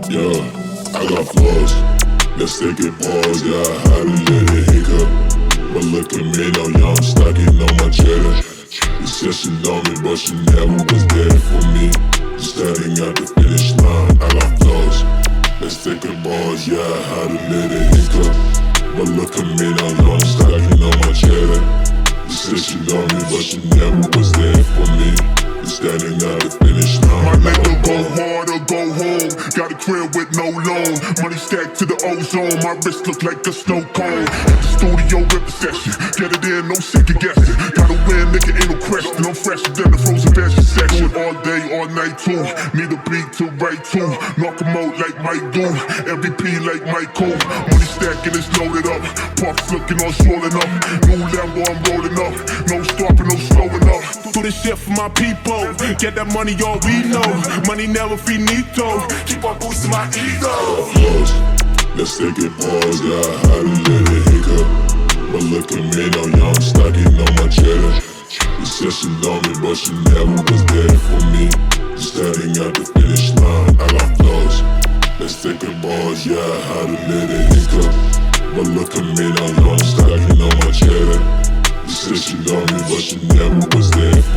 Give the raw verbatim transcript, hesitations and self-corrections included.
Yeah, I got flaws. Let's take it pause. Yeah, I had to let it hiccup. But look at me now, yeah, I'm stacking on my cheddar. You said she loved me, but she never was there for me. Standing at the finish line, I got flaws. Let's take it pause. Yeah, I had to let it hiccup. But look at me now, yeah, I'm stacking on my cheddar. You said she loved me, but she never was there for me. Standing at the finish line. My nigga go hard or go home. Got a crib with no loan. Money stacked to the ozone. My wrist look like a snow cone. At the studio rip session. Get it in, no second guessing. Gotta win, nigga, ain't no question. I'm fresher than the frozen veggie section. All day, all night too. Need a beat to write to. Knock 'em out like Mike do. M V P like Michael. Money stacking is loaded up. Parks looking all swollen up. New Lambo, I'm rolling up. No stopping, no slowing up. Do this shit for my people. Get that money, all we know. Money never finito. Keep on boosting my ego. Flaws. Let's take it pause. Yeah, I had to let it hiccup. But look at me now, yeah, I'm stacking on my cheddar. You said she loved me, but she never was there for me. Standing at the finish line, I got flaws. Let's take it pause. Yeah, I had to let it hiccup. But look at me now, yeah, I'm stacking on my cheddar. You said she loved me, but she never was there for me.